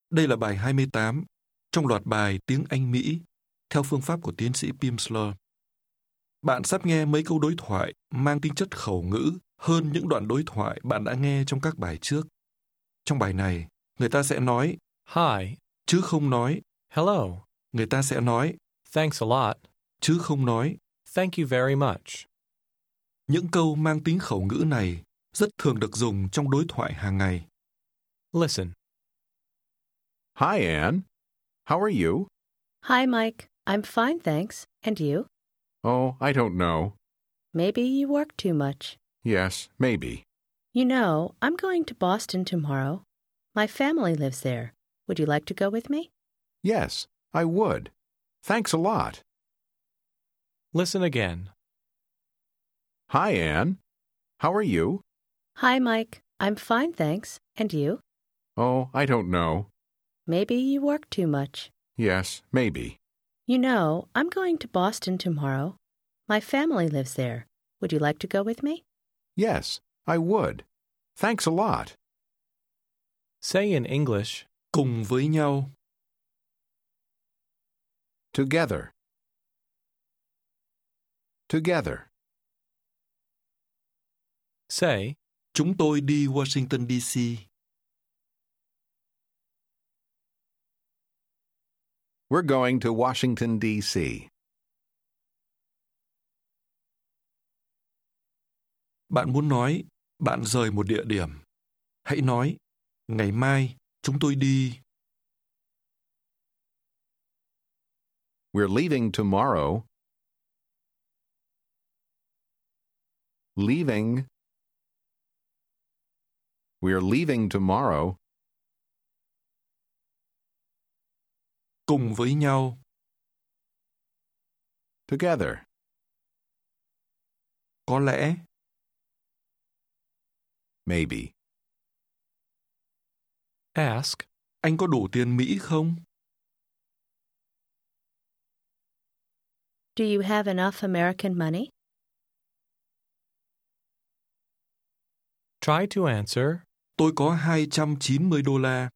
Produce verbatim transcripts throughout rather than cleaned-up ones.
Đây là bài hai mươi tám trong loạt bài tiếng Anh Mỹ theo phương pháp của tiến sĩ Pimsleur. Bạn sắp nghe mấy câu đối thoại mang tính chất khẩu ngữ hơn những đoạn đối thoại bạn đã nghe trong các bài trước. Trong bài này, người ta sẽ nói Hi, chứ không nói. hello, Người ta sẽ nói thanks a lot, chứ không nói. thank you very much. Những câu mang tính khẩu ngữ này rất thường được dùng trong đối thoại hàng ngày. Listen. Hi, Anne. How are you? Hi, Mike. I'm fine, thanks. And you? Oh, I don't know. Maybe you work too much. Yes, maybe. You know, I'm going to Boston tomorrow. My family lives there. Would you like to go with me? Yes, I would. Thanks a lot. Listen again. Hi, Anne. How are you? Hi, Mike. I'm fine, thanks. And you? Oh, I don't know. Maybe you work too much. Yes, maybe. You know, I'm going to Boston tomorrow. My family lives there. Would you like to go with me? Yes, I would. Thanks a lot. Say in English, Cùng với nhau. Together. Together. say, Chúng tôi đi Washington đê xê. We're going to Washington, D C Bạn muốn nói, bạn rời một địa điểm. Hãy nói, ngày mai chúng tôi đi. We're leaving tomorrow. Leaving. We're leaving tomorrow. Cùng với nhau. Together. Có lẽ. Maybe. ask, Anh có đủ tiền Mỹ không? Do you have enough American money? try to answer, Tôi có hai trăm chín mươi đô la.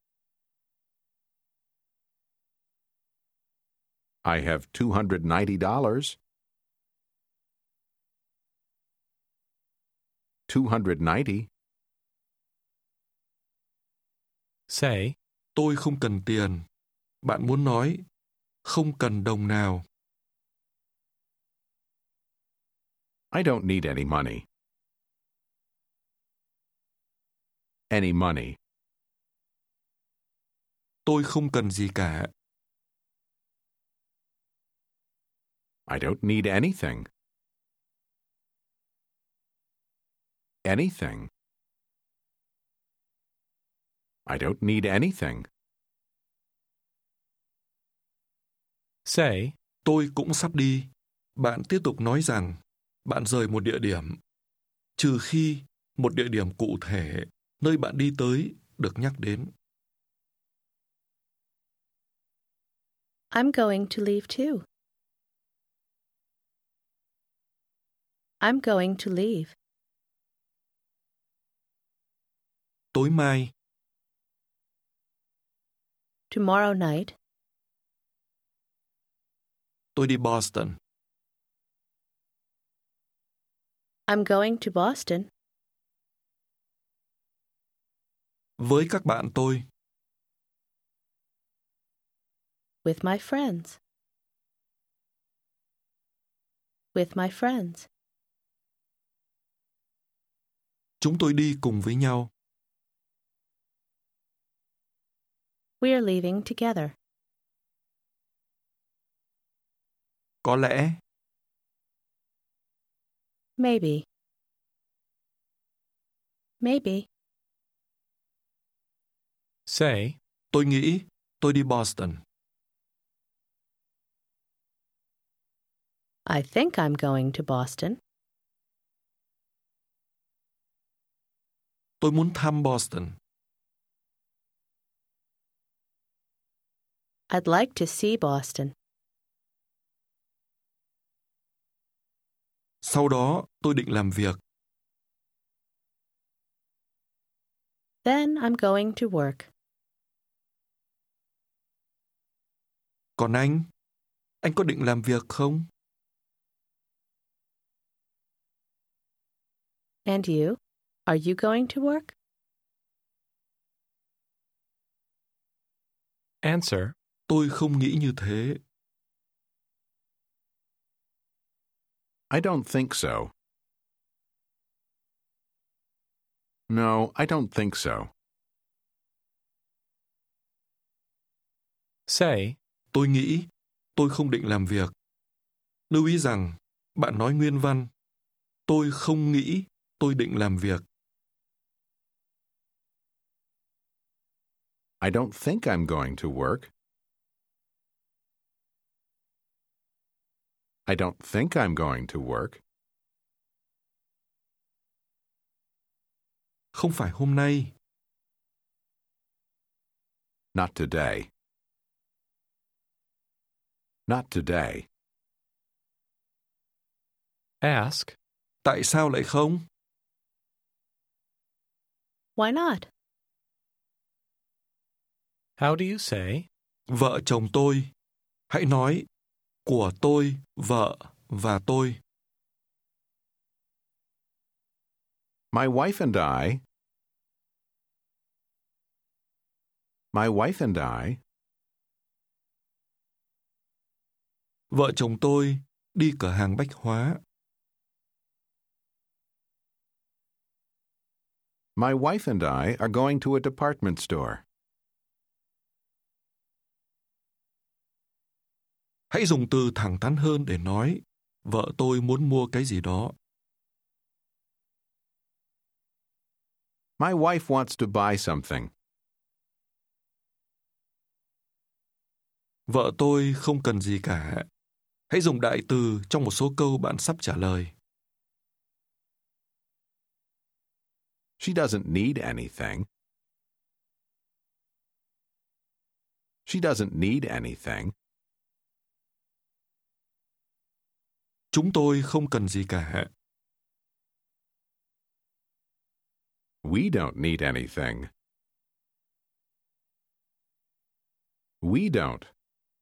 I have two hundred ninety dollars. two hundred ninety. say, Tôi không cần tiền. Bạn muốn nói, không cần đồng nào. I don't need any money. Any money. Tôi không cần gì cả. I don't need anything. Anything. I don't need anything. say, Tôi cũng sắp đi. Bạn tiếp tục nói rằng bạn rời một địa điểm, trừ khi một địa điểm cụ thể nơi bạn đi tới được nhắc đến. I'm going to leave too. I'm going to leave. Tối mai, Tomorrow night, tôi đi Boston. I'm going to Boston. Với các bạn tôi. With my friends. With my friends. Chúng tôi đi cùng với nhau. We are leaving together. Có lẽ. Maybe. Maybe. say, Tôi nghĩ tôi đi Boston. I think I'm going to Boston. Tôi muốn thăm Boston. I'd like to see Boston. Sau đó tôi định làm việc. Then I'm going to work. Còn anh? Anh có định làm việc không? And you? Are you going to work? Answer. Tôi không nghĩ như thế. I don't think so. No, I don't think so. Say, Tôi nghĩ, tôi không định làm việc. Lưu ý rằng, bạn nói nguyên văn. Tôi không nghĩ, tôi định làm việc. I don't think I'm going to work. I don't think I'm going to work. Không phải hôm nay. Not today. Not today. ask, Tại sao lại không? Why not? how do you say, Vợ chồng tôi. Hãy nói của tôi, vợ và tôi. My wife and I. My wife and I. Vợ chồng tôi đi cửa hàng bách hóa. My wife and I are going to a department store. Hãy dùng từ thẳng thắn hơn để nói vợ tôi muốn mua cái gì đó. My wife wants to buy something. Vợ tôi không cần gì cả. Hãy dùng đại từ trong một số câu bạn sắp trả lời. She doesn't need anything. She doesn't need anything. Chúng tôi không cần gì cả. We don't need anything. We don't.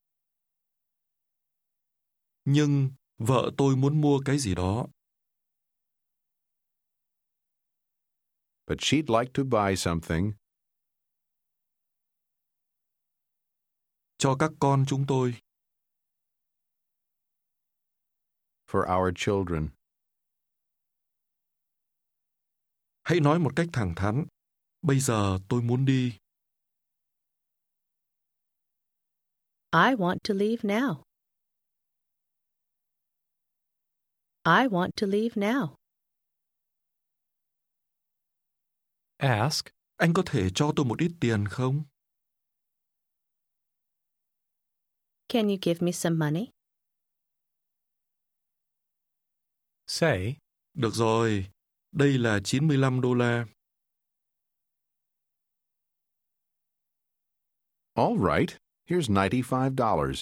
Nhưng vợ tôi muốn mua cái gì đó. But she'd like to buy something. Cho các con chúng tôi. For our children. Hãy nói một cách thẳng thắn. Bây giờ tôi muốn đi. I want to leave now. I want to leave now. ask, Anh có thể cho tôi một ít tiền không? Can you give me some money? say, Được rồi, đây là chín mươi lăm đô la. All right, here's ninety-five dollars.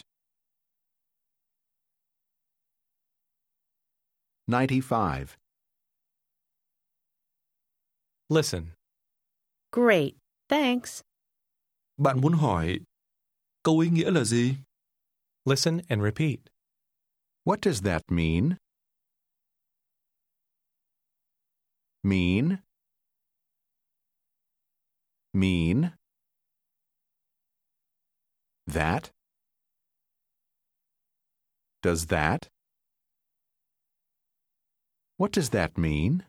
Ninety-five. listen, Great, thanks. Bạn muốn hỏi, câu ý nghĩa là gì? listen and repeat. What does that mean? Mean. Mean. That. Does that? What does that mean?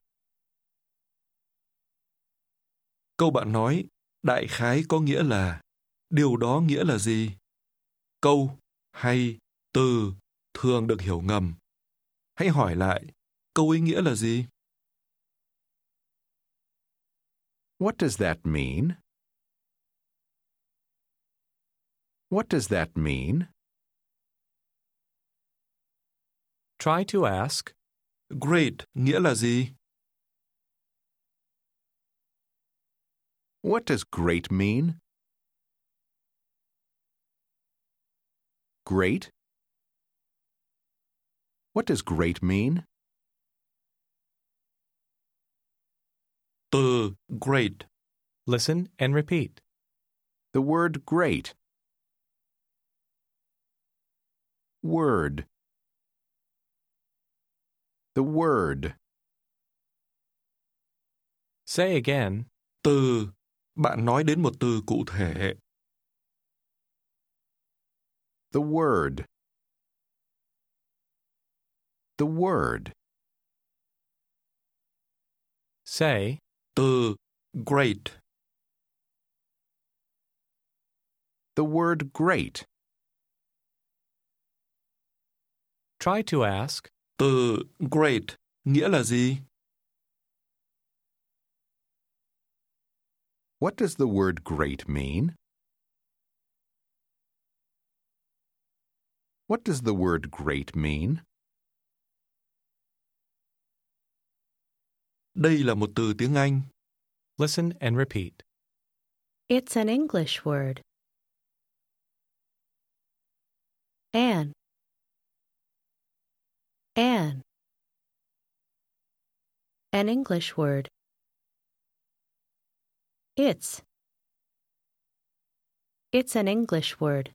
Câu bạn nói, đại khái có nghĩa là, điều đó nghĩa là gì? Câu hay từ thường được hiểu ngầm. Hãy hỏi lại, câu ý nghĩa là gì? What does that mean? What does that mean? Try to ask, Great nghĩa là gì? What does great mean? Great? What does great mean? Từ great. listen and repeat. The word great. Word. The word. Say again. Từ. Bạn nói đến một từ cụ thể. The word. The word. Say, Từ. Great. The word great. try to ask, Từ great nghĩa là gì? What does the word great mean? What does the word great mean? Đây là một từ tiếng Anh. listen and repeat. It's an English word. An. An. An English word. It's. It's an English word.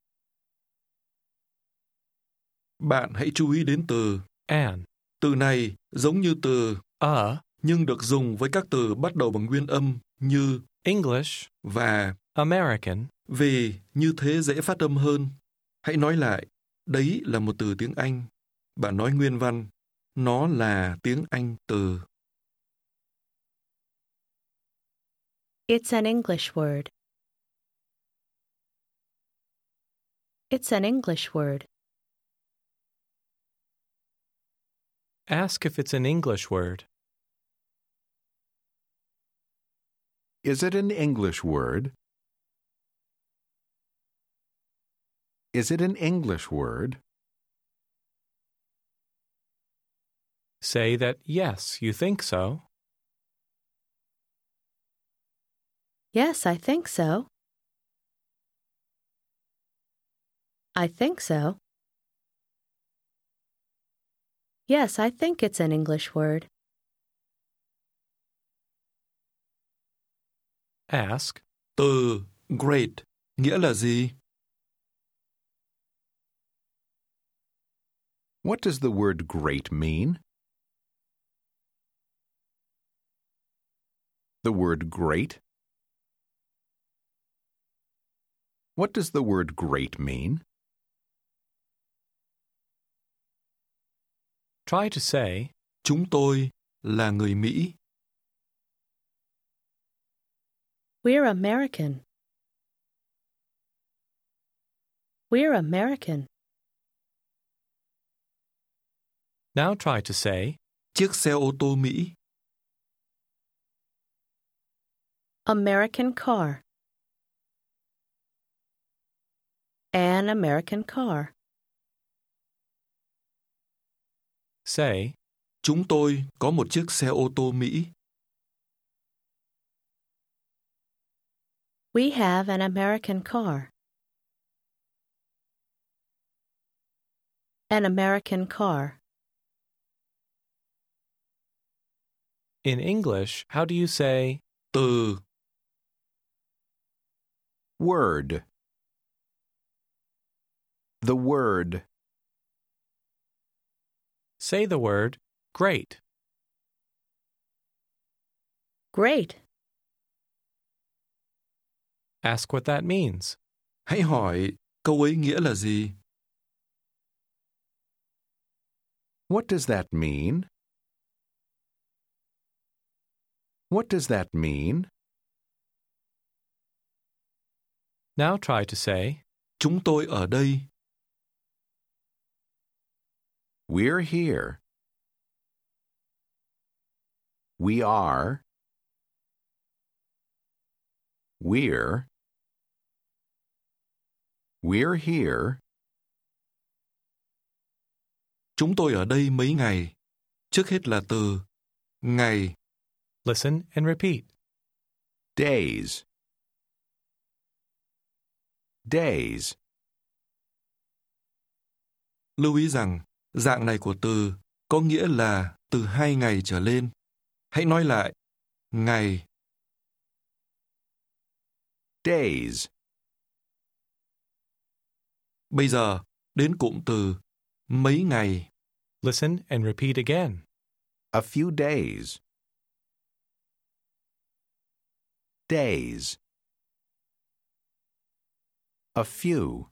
Bạn hãy chú ý đến từ. An, Từ này giống như từ a, nhưng được dùng với các từ bắt đầu bằng nguyên âm như English, và American, vì như thế dễ phát âm hơn. Hãy nói lại, đấy là một từ tiếng Anh. Bạn nói nguyên văn, nó là tiếng Anh từ. It's an English word. It's an English word. ask if it's an English word. Is it an English word? Is it an English word? Say that yes, you think so. Yes, I think so. I think so. Yes, I think it's an English word. Ask, Từ great nghĩa là gì? What does the word great mean? The word great? What does the word great mean? try to say, Chúng tôi là người Mỹ. We're American. We're American. now try to say, Chiếc xe ô tô Mỹ. American car. An American car. say, Chúng tôi có một chiếc xe ô tô Mỹ. We have an American car. An American car. in English, how do you say, Từ. Word. The word. say the word great. Great. Ask what that means. Hãy hỏi câu ấy nghĩa là gì? What does that mean? What does that mean? Now try to say, Chúng tôi ở đây. We're here. We are. We're. We're here. Chúng tôi ở đây mấy ngày. Trước hết là từ ngày. listen and repeat. Days. Days. Lưu ý rằng dạng này của từ có nghĩa là từ hai ngày trở lên. Hãy nói lại. Ngày. Days. Bây giờ, đến cụm từ mấy ngày. Listen and repeat again. A few days. Days. A few.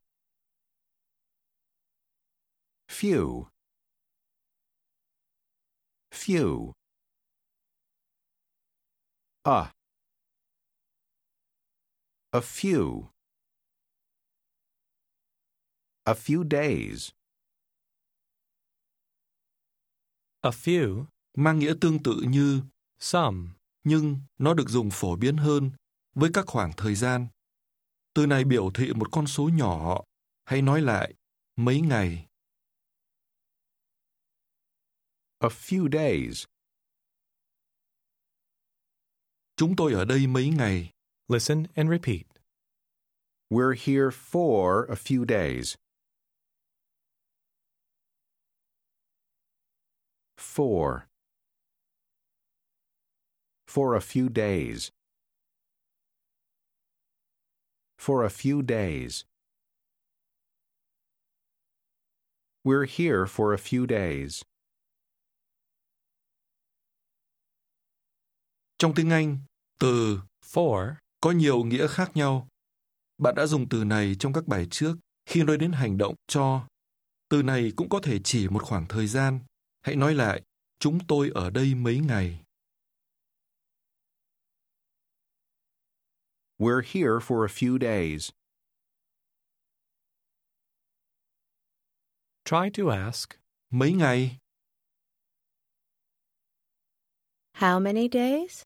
Few. Few. A. A few. A few days. A few, Mang nghĩa tương tự như some. nhưng nó được dùng phổ biến hơn với các khoảng thời gian. Từ này biểu thị một con số nhỏ, hay nói lại, mấy ngày. A few days. Chúng tôi ở đây mấy ngày. Listen and repeat. We're here for a few days. For. For a few days. For a few days. We're here for a few days. Trong tiếng Anh, từ For, có nhiều nghĩa khác nhau. Bạn đã dùng từ này trong các bài trước khi nói đến hành động cho. Từ này cũng có thể chỉ một khoảng thời gian. Hãy nói lại, chúng tôi ở đây mấy ngày. We're here for a few days. try to ask, Mấy ngày? How many days?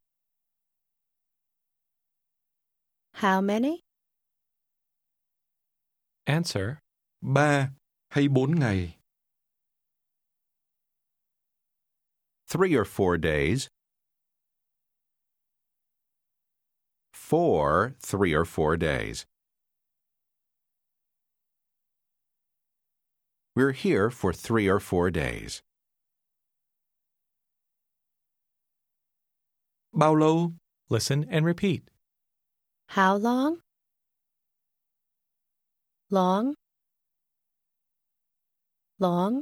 How many? answer, Ba hay bốn ngày? Three or four days. For three or four days. We're here for three or four days. Bao lâu? listen and repeat. How long? Long? Long?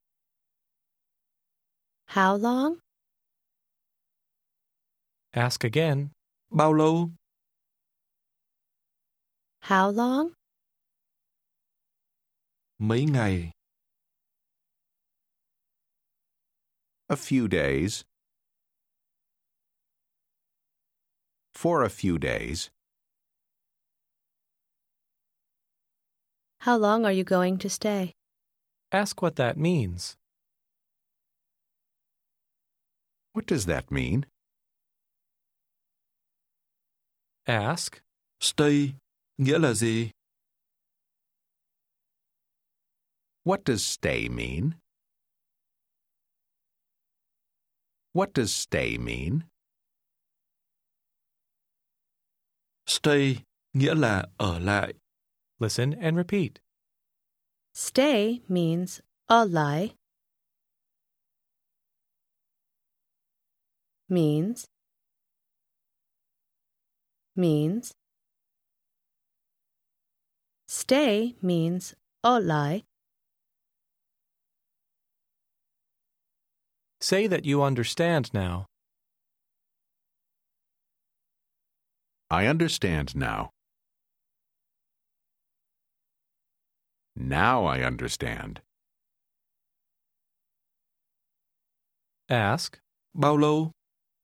How long? Ask again. Bao lâu? How long? Mấy ngày? A few days. For a few days. How long are you going to stay? Ask what that means. What does that mean? Ask, Stay nghĩa là gì? What does stay mean? What does stay mean? Stay nghĩa là ở lại. listen and repeat. Stay means a lie. Means. Means. Stay means a lie. Say that you understand now. I understand now. Now I understand. Ask, Bao lâu?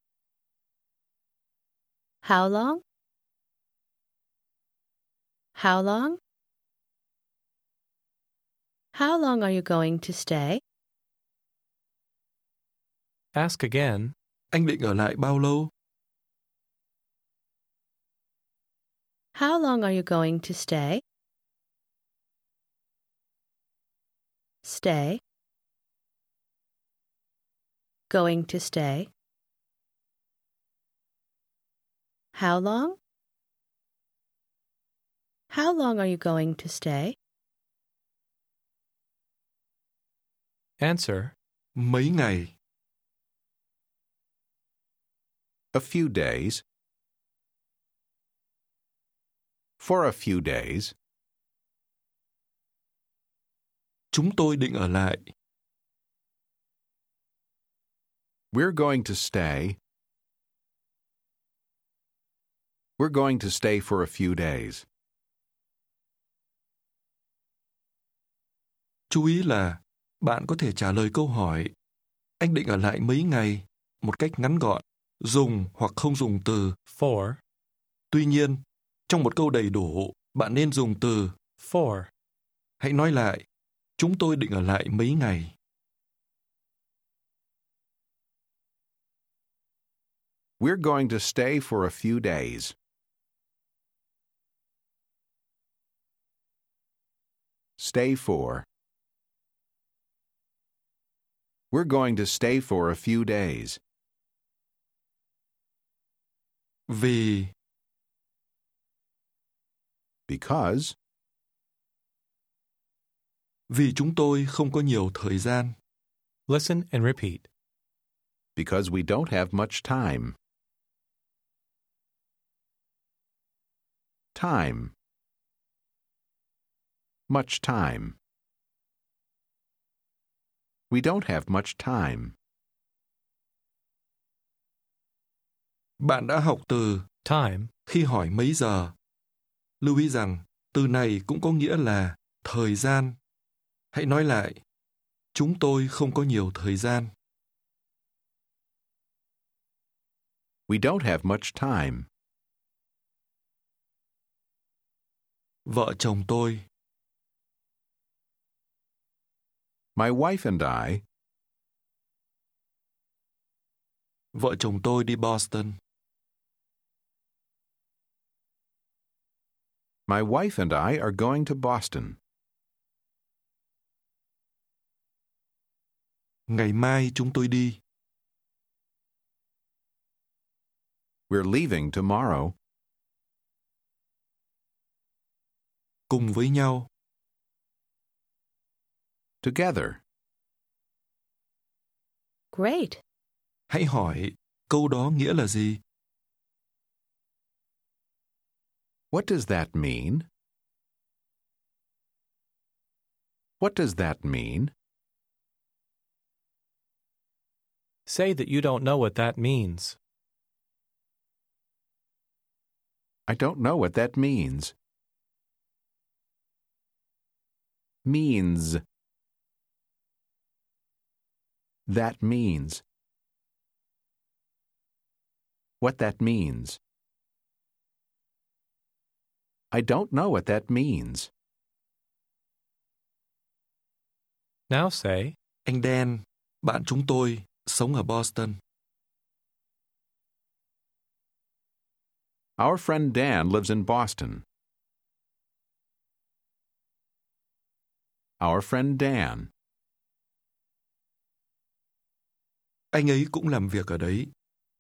How long? How long? How long are you going to stay? ask again. Anh định ở lại bao lâu? How long are you going to stay? Stay. Going to stay. How long? How long are you going to stay? Answer, Mấy ngày? A few days. For a few days. Chúng tôi định ở lại. We're going to stay. We're going to stay for a few days. Chú ý là bạn có thể trả lời câu hỏi anh định ở lại mấy ngày một cách ngắn gọn, dùng hoặc không dùng từ for, tuy nhiên, trong một câu đầy đủ, bạn nên dùng từ for. Hãy nói lại, chúng tôi định ở lại mấy ngày. We're going to stay for a few days. Stay for. We're going to stay for a few days. Vì, Because. vì chúng tôi không có nhiều thời gian. Listen and repeat. Because we don't have much time. Time. Much time. We don't have much time. Bạn đã học từ Time khi hỏi mấy giờ. Lưu ý rằng từ này cũng có nghĩa là thời gian. Hãy nói lại, chúng tôi không có nhiều thời gian. We don't have much time. Vợ chồng tôi, My wife and I. vợ chồng tôi đi Boston. My wife and I are going to Boston. Ngày mai chúng tôi đi. We're leaving tomorrow. Cùng với nhau. Together. Great. Hãy hỏi, câu đó nghĩa là gì? What does that mean? What does that mean? Say that you don't know what that means. I don't know what that means. Means. That means. What that means. I don't know what that means. Now say, Anh Dan, bạn chúng tôi, sống ở Boston. Our friend Dan lives in Boston. Our friend Dan. Anh ấy cũng làm việc ở đấy.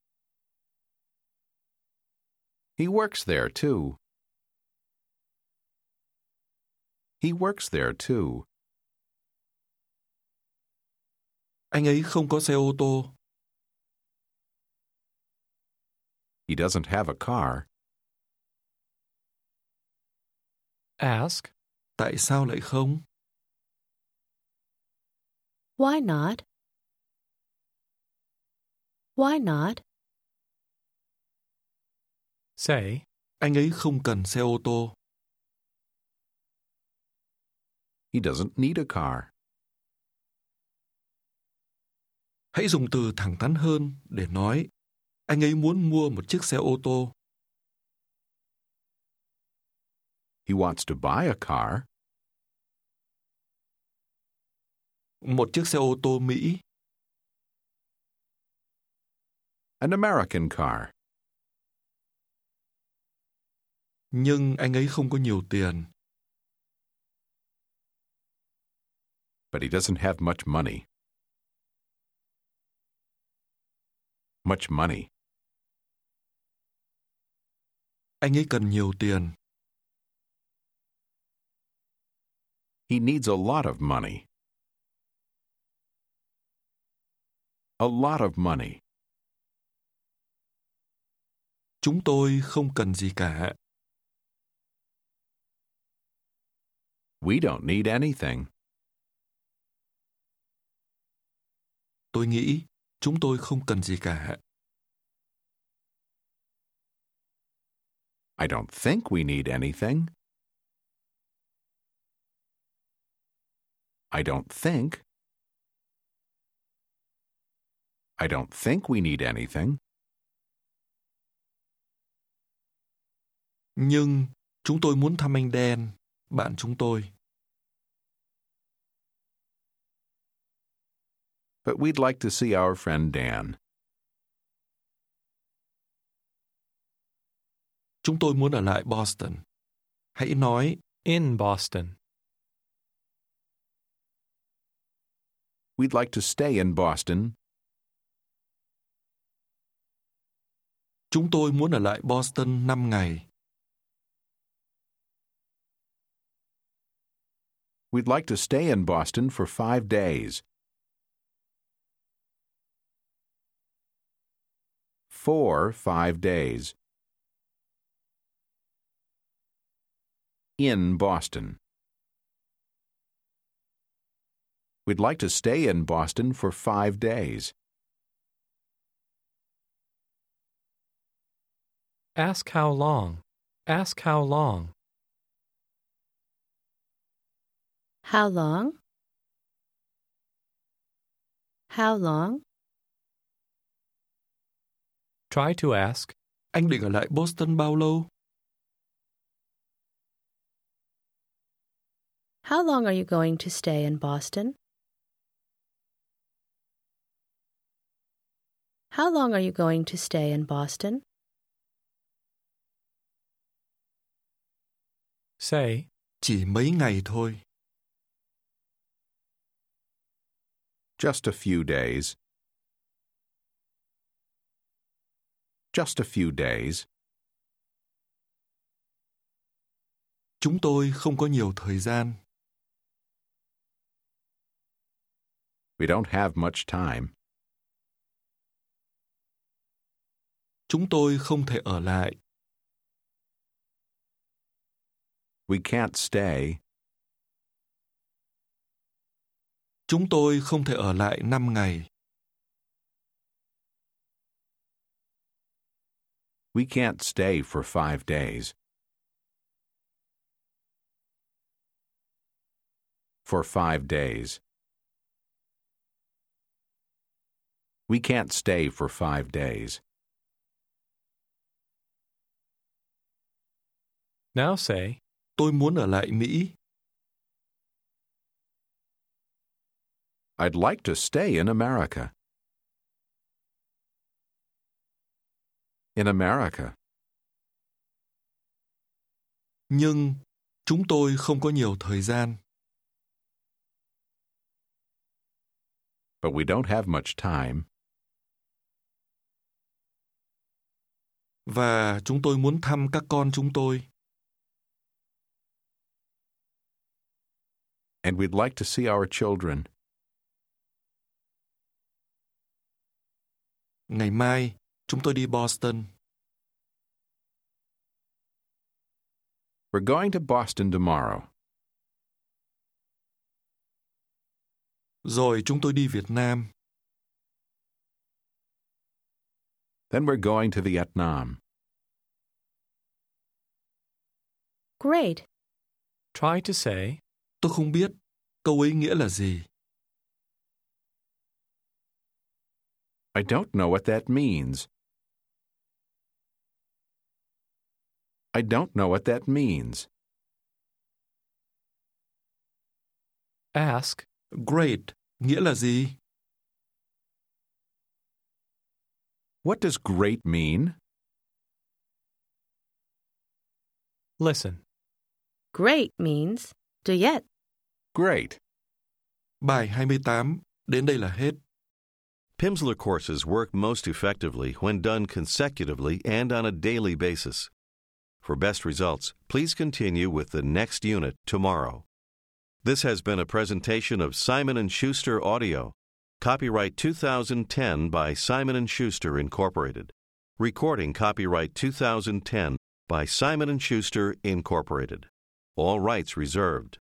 He works there too. He works there too. Anh ấy không có xe ô tô. He doesn't have a car. ask, Tại sao lại không? Why not? Why not? say, Anh ấy không cần xe ô tô. He doesn't need a car. Hãy dùng từ thẳng thắn hơn để nói anh ấy muốn mua một chiếc xe ô tô. He wants to buy a car. Một chiếc xe ô tô Mỹ. An American car. Nhưng anh ấy không có nhiều tiền. But he doesn't have much money. Much money. Anh ấy cần nhiều tiền. He needs a lot of money. A lot of money. Chúng tôi không cần gì cả. We don't need anything. tôi nghĩ chúng tôi không cần gì cả. I don't think we need anything. I don't think. I don't think we need anything. Nhưng chúng tôi muốn thăm anh Dan, bạn chúng tôi. But we'd like to see our friend Dan. Chúng tôi muốn ở lại Boston. Hãy nói In Boston. We'd like to stay in Boston. chúng tôi muốn ở lại Boston năm ngày. We'd like to stay in Boston for five days. For five days. In Boston. We'd like to stay in Boston for five days. Ask how long. Ask how long. How long? How long? Try to ask, Anh định ở lại Boston bao lâu? How long are you going to stay in Boston? How long are you going to stay in Boston? say, Chỉ mấy ngày thôi. Just a few days. Just a few days. Chúng tôi không có nhiều thời gian. We don't have much time. Chúng tôi không thể ở lại. We can't stay. Chúng tôi không thể ở lại năm ngày. We can't stay for five days. For five days. We can't stay for five days. now say, Tôi muốn ở lại Mỹ. I'd like to stay in America. In America. Nhưng chúng tôi không có nhiều thời gian. But we don't have much time. Và chúng tôi muốn thăm các con chúng tôi. And we'd like to see our children. Ngày mai, chúng tôi đi Boston. We're going to Boston tomorrow. Rồi chúng tôi đi Việt Nam. Then we're going to Vietnam. Great. try to say, Tôi không biết câu ấy nghĩa là gì. I don't know what that means. I don't know what that means. ask, Great nghĩa là gì? What does great mean? listen. Great means duet. Great. Bài hai mươi tám, đến đây là hết. Pimsleur courses work most effectively when done consecutively and on a daily basis. For best results, please continue with the next unit tomorrow. This has been a presentation of Simon and Schuster Audio. Copyright two thousand ten by Simon and Schuster Incorporated. Recording copyright two thousand ten by Simon and Schuster Incorporated. All rights reserved.